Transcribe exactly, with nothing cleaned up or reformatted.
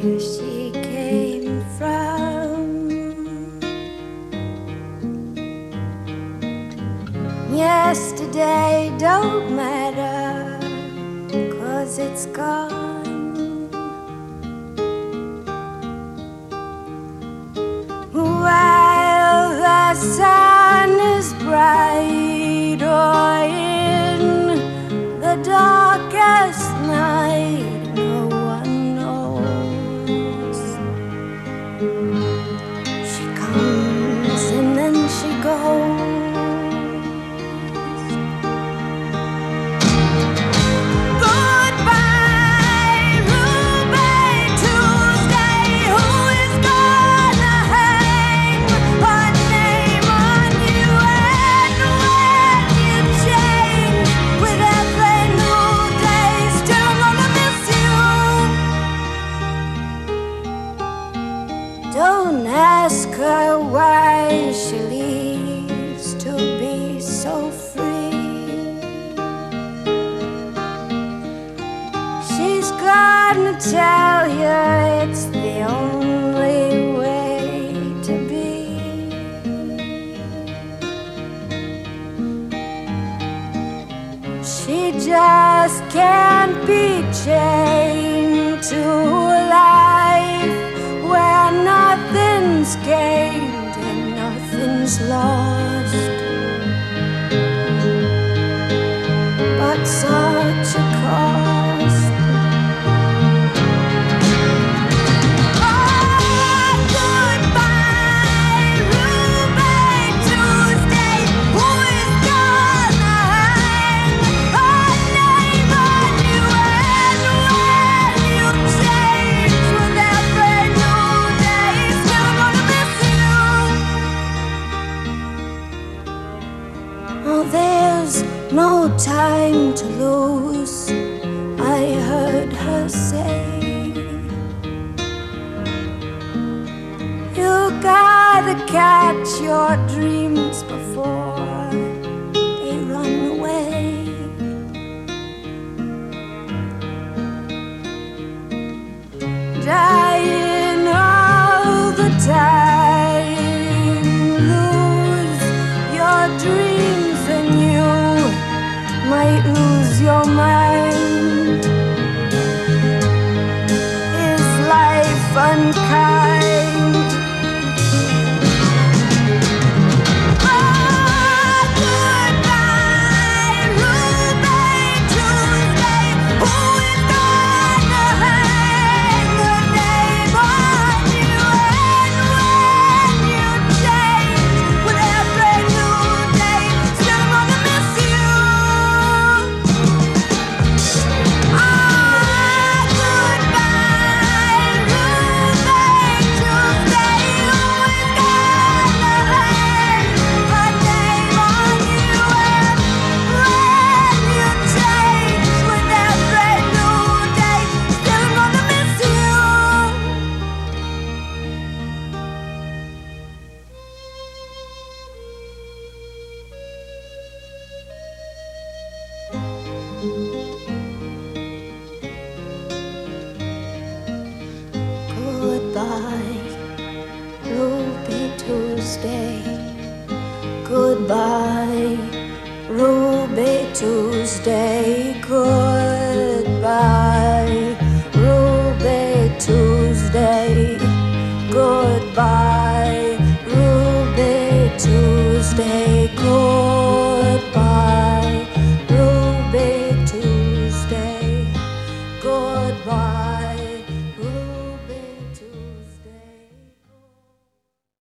where she came from. Yesterday don't matter, 'cause it's gone. While the sun is bright, or in the darkest night, no one knows. She comes and then she goes. Don't ask her why she leaves to be so free. She's gonna tell you it's the only way to be. She just can't be chained to a life where nothing's gained and nothing's lost, but such a cost. Oh, goodbye, Ruby Tuesday. Who is gonna hang her name on you? And when you change with every new day, still gonna miss you. Oh, there's no time to lose, I heard her say. You gotta catch your dreams before they run away. Dying all the time, lose your dreams and you might lose your mind. Is life unkind? Oh, goodbye, Ruby Tuesday. Who is gonna hang the name on you? And when you change with every new day, still gonna miss you. Ah, goodbye, Ruby Tuesday. Who is gonna hang her name on you? And when you change with every new day, still gonna miss you. Goodbye, Ruby Tuesday. Goodbye, Ruby Tuesday. Goodbye.